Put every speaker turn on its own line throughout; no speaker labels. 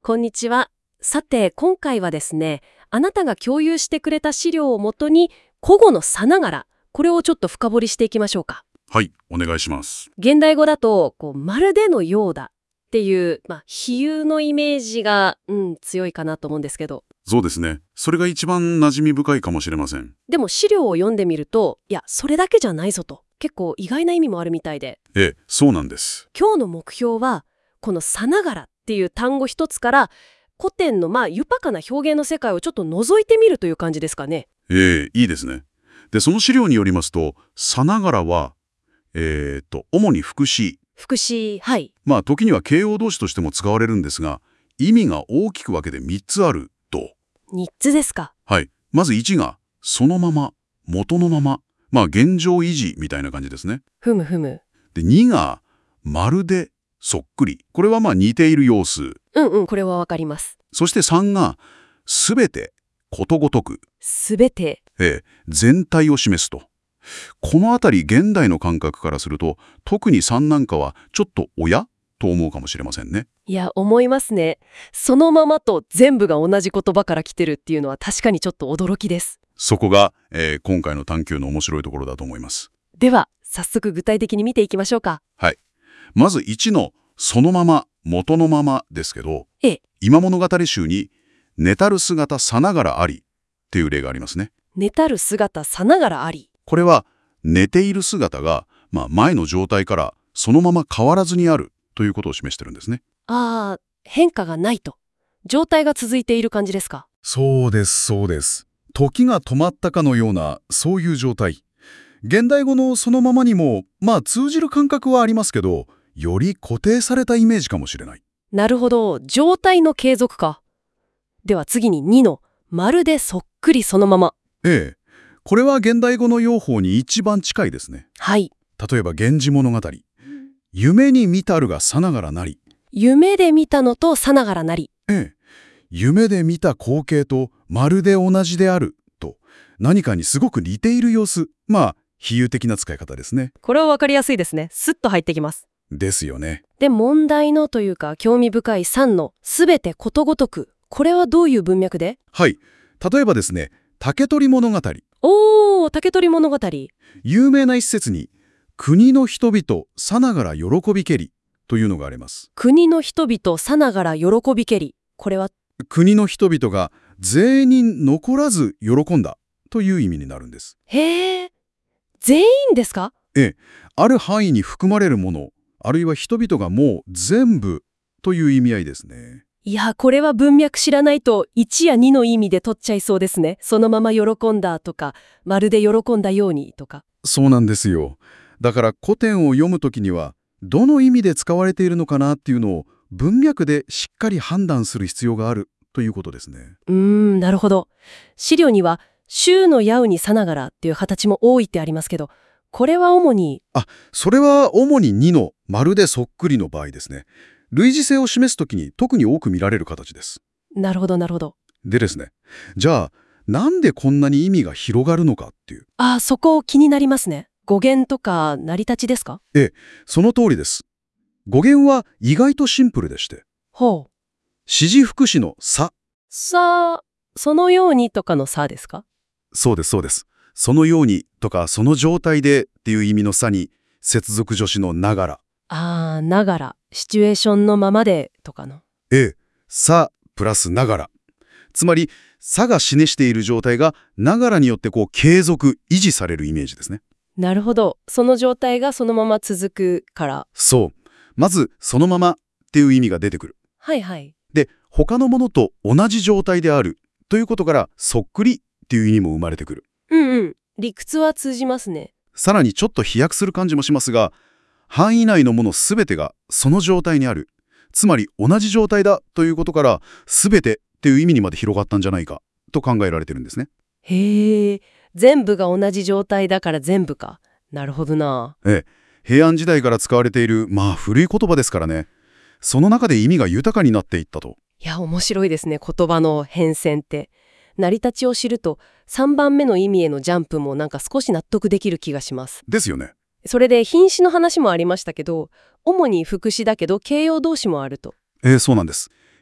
こんにちは。さて、今回はですね、あなたが共有してくれた資料をもとに、古語のさながら、これをちょっと深掘りしていきましょうか。
はい、お願いします。
現代語だと、まるでのようだっていう、比喩のイメージが、強いかなと思うんですけど。
そうですね。それが一番馴染み深いかもしれません。
でも資料を読んでみると、いや、それだけじゃないぞと。結構意外な意味もあるみたいで。
ええ、そうなんです。
今日の目標は、このさながらっていう単語一つから、古典の豊かな表現の世界をちょっと覗いてみるという感じですかね。
ええ、いいですね。で、その資料によりますと、さながらは、主に副詞。
副詞、はい。
時には形容動詞としても使われるんですが、意味が大きく分けて3つあると。
3つですか。
はい。まず1が、そのまま、元のまま。現状維持みたいな感じですね。
ふむふむ。
で、2が、まるで、そっくり。これは似ている様子。
これはわかります。
そして3が、すべて、ことごとく。
すべて。
全体を示すと。このあたり現代の感覚からすると、特に3なんかはちょっと親と思うかもしれませんね。
いや、思いますね。そのままと全部が同じ言葉から来てるっていうのは確かにちょっと驚きです。
そこが、今回の探究の面白いところだと思います。
では、早速具体的に見ていきましょうか。
はい。まず1のそのまま、元のままですけど、今物語集に寝たる姿さながらありっていう例がありますね。
寝たる姿さながらあり。
これは寝ている姿が、前の状態からそのまま変わらずにあるということを示してるんですね。
変化がないと。状態が続いている感じですか。
そうです、そうです。時が止まったかのような、そういう状態。現代語のそのままにも、通じる感覚はありますけど、より固定されたイメージかもしれない。
なるほど。状態の継続か。では次に2の、まるでそっくりそのまま。
これは現代語の用法に一番近いですね。
はい。
例えば、源氏物語。夢に見たるがさながらなり。
夢で見たのとさながらなり。
夢で見た光景とまるで同じであると、何かにすごく似ている様子。比喩的な使い方ですね。
これはわかりやすいですね。スッと入ってきます。
ですよね。
で、問題のというか興味深い3のすべてことごとく。これはどういう文脈で？
はい。例えばですね、竹取物語。
竹取物語。
有名な一節に、国の人々さながら喜びけりというのがあります。
国の人々さながら喜びけり。これは
国の人々が全員残らず喜んだという意味になるんです。
へえ。全員ですか？
ある範囲に含まれるもの、あるいは人々がもう全部という意味合いですね。
いや、これは文脈知らないと1や2の意味で取っちゃいそうですね。そのまま喜んだとか、まるで喜んだようにとか。
そうなんですよ。だから古典を読むときには、どの意味で使われているのかなっていうのを文脈でしっかり判断する必要があるということですね。
なるほど。資料には、衆の矢うにさながらっていう形も多いってありますけど、これは主に。
それは主に2のまるでそっくりの場合ですね。類似性を示すときに特に多く見られる形です。
なるほど、なるほど。
でですね、じゃあ、なんでこんなに意味が広がるのかっていう。
そこ気になりますね。語源とか成り立ちですか？
その通りです。語源は意外とシンプルでして。詞事副詞のさ。
そのようにとかのさですか？
そうです、そうです。そのようにとか、その状態でっていう意味のさに、接続助詞のながら。
ながら。シチュエーションのままでとかの。
さプラスながら。つまり、さが示している状態がながらによって継続、維持されるイメージですね。
なるほど。その状態がそのまま続くから。
そう。まず、そのままっていう意味が出てくる。
はいはい。
で、他のものと同じ状態であるということから、そっくりっていう意味も生まれてくる。
理屈は通じますね。
さらにちょっと飛躍する感じもしますが、範囲内のものすべてがその状態にある。つまり同じ状態だということから、すべてっていう意味にまで広がったんじゃないかと考えられてるんですね。
へえ、全部が同じ状態だから全部か。なるほどな。
平安時代から使われている、古い言葉ですからね。その中で意味が豊かになっていったと。
いや、面白いですね。言葉の変遷って。成り立ちを知ると、3番目の意味へのジャンプもなんか少し納得できる気がします。
ですよね。
それで品詞の話もありましたけど、主に副詞だけど形容動詞もあると。
そうなんです。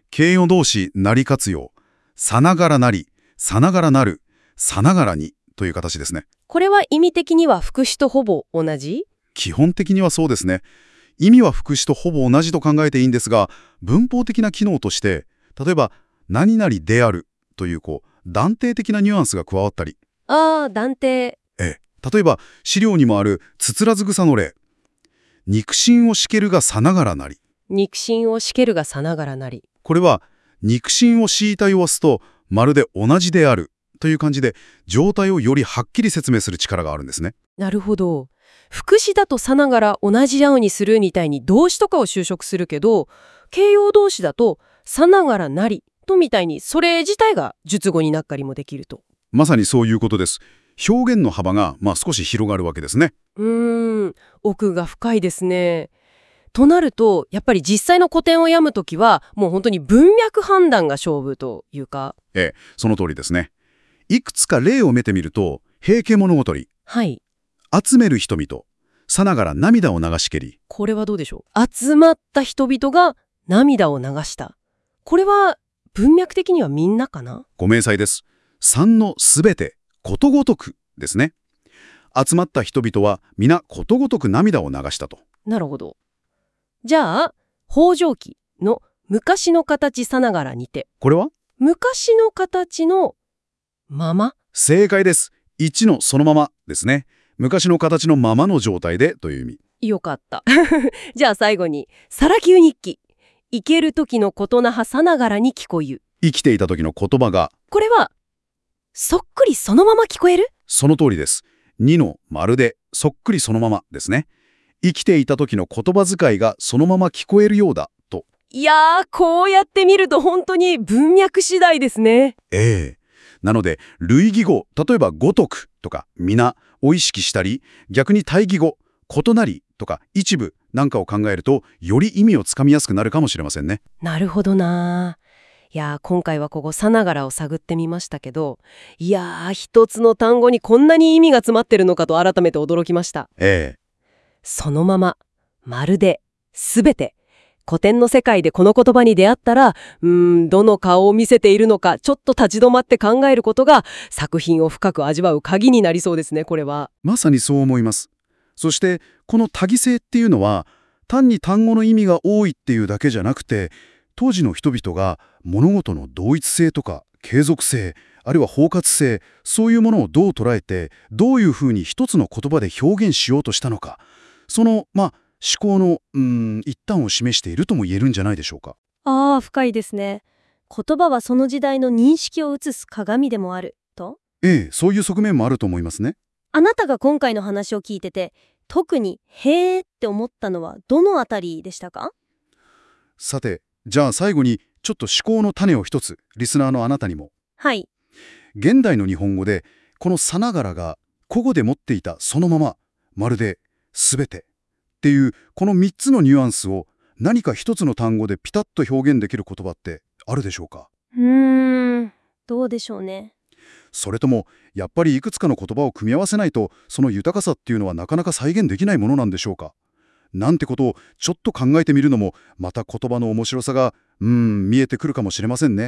形容動詞なり活用。さながらなり、さながらなる、さながらにという形ですね。
これは意味的には副詞とほぼ同じ？
基本的にはそうですね。意味は副詞とほぼ同じと考えていいんですが、文法的な機能として、例えば、何々であるという断定的なニュアンスが加わったり、
断定。
例えば、資料にもあるつつらず草の例。肉親をしけるがさながらなり。
肉親をしけるがさながらなり。
これは、肉親を敷いた様子とまるで同じであるという感じで、状態をよりはっきり説明する力があるんですね。
なるほど。副詞だとさながら同じようにするみたいに動詞とかを修飾するけど、形容動詞だとさながらなりとみたいにそれ自体が述語になったりもできると。
まさにそういうことです。表現の幅が少し広がるわけですね。
奥が深いですね。となると、やっぱり実際の古典を読むときは、もう本当に文脈判断が勝負というか。
その通りですね。いくつか例を見てみると、平家物語。
はい。
集める人々。さながら涙を流しけり。
これはどうでしょう。集まった人々が涙を流した。これは文脈的にはみんなかな？
ご明細です。3のすべて、ことごとくですね。集まった人々は皆ことごとく涙を流したと。
なるほど。じゃあ、北条記の昔の形さながらにて。
これは
昔の形のまま？
正解です。1のそのままですね。昔の形のままの状態でという意味。
よかった。じゃあ最後に、サラキュー日記。生ける時のことなはさながらに聞こゆ。
生きていた時の言葉が。
これは、そっくりそのまま聞こえる？
その通りです。2のまるで、そっくりそのままですね。生きていた時の言葉遣いがそのまま聞こえるようだと。
いやー、こうやって見ると本当に文脈次第ですね。
なので、類義語、例えばごとくとか皆を意識したり、逆に対義語、異なりとか一部なんかを考えると、より意味をつかみやすくなるかもしれませんね。
なるほどな。いやー、今回はここさながらを探ってみましたけど、いやー、一つの単語にこんなに意味が詰まってるのかと改めて驚きました。そのまま、まるで、すべて。古典の世界でこの言葉に出会ったら、どの顔を見せているのか、ちょっと立ち止まって考えることが、作品を深く味わう鍵になりそうですね、これは。
まさにそう思います。そして、この多義性っていうのは、単に単語の意味が多いっていうだけじゃなくて、当時の人々が物事の同一性とか継続性、あるいは包括性、そういうものをどう捉えて、どういうふうに一つの言葉で表現しようとしたのか、その、思考の一端を示しているとも言えるんじゃないでしょうか。
深いですね。言葉はその時代の認識を映す鏡でもあると？
そういう側面もあると思いますね。
あなたが今回の話を聞いてて、特にへーって思ったのはどのあたりでしたか？
さて、じゃあ最後にちょっと思考の種を一つ、リスナーのあなたにも。
はい。
現代の日本語で、このさながらが古語で持っていたそのまま、まるで、すべてっていうこの3つのニュアンスを何か一つの単語でピタッと表現できる言葉ってあるでしょうか？
どうでしょうね。
それともやっぱりいくつかの言葉を組み合わせないとその豊かさっていうのはなかなか再現できないものなんでしょうか？なんてことをちょっと考えてみるのもまた言葉の面白さが見えてくるかもしれませんね。